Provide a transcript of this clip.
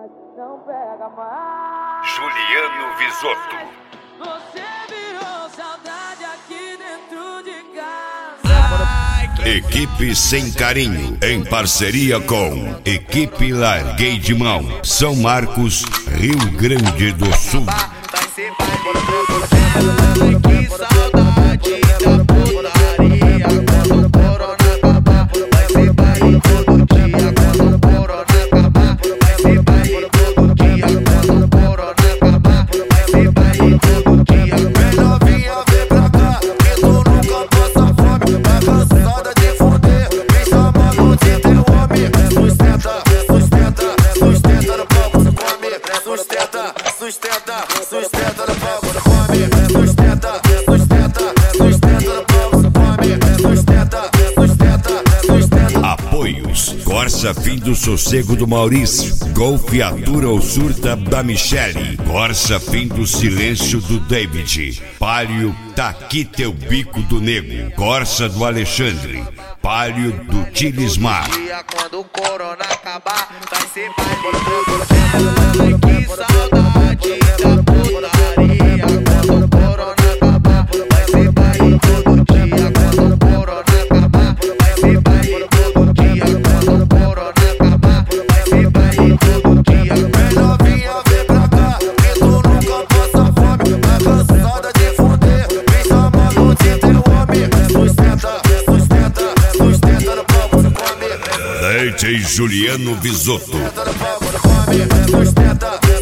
mas não pega mais. Juliano Visotto. Você virou saudade aqui dentro de casa. Equipe Sem Carinho, em parceria com Equipe Larguei de Mão, São Marcos, Rio Grande do Sul. Vai ser ai, que saudade da putaria. Quando o corona acabar, vai ser baile todo dia. Quando o corona acabar, vai ser baile todo dia. Quando o corona acabar, vai ser baile todo dia. Vem novinha, vem pra cá, que tu nunca passa fome. Tá cansada de fuder, vem chamando de teu homem. Sustenta, sustenta, sustenta no palco, se come. Sustenta, sustenta, sustenta no palco, se come. Sustenta, sustenta, sustenta no palco, se come. Sustenta, sustenta, sustenta. Apoios: Corsa Fim do Sossego do Maurício, Golf Atura ou Surta da Michele, Corsa Fim do Silêncio do David, Palio Tá Aqui Teu Bico do Nego, Corsa do Alexandre, Palio do Tilismar. Quando o corona acabar, vai ser baile todo dia. Ai, que saudade da putaria. Quando o corona acabar, vai ser baile todo dia. Quando o corona acabar, vai ser baile todo dia. Quando o corona acabar, vai ser baile todo dia. Vem novinha, vem pra cá, que tu nunca passa fome. Tá cansada de fuder, vem chamando de teu homem. Sustenta, sustenta, sustenta no palco, se come. DJ Juliano Visotto. Sustenta no palco, se come. Sustenta.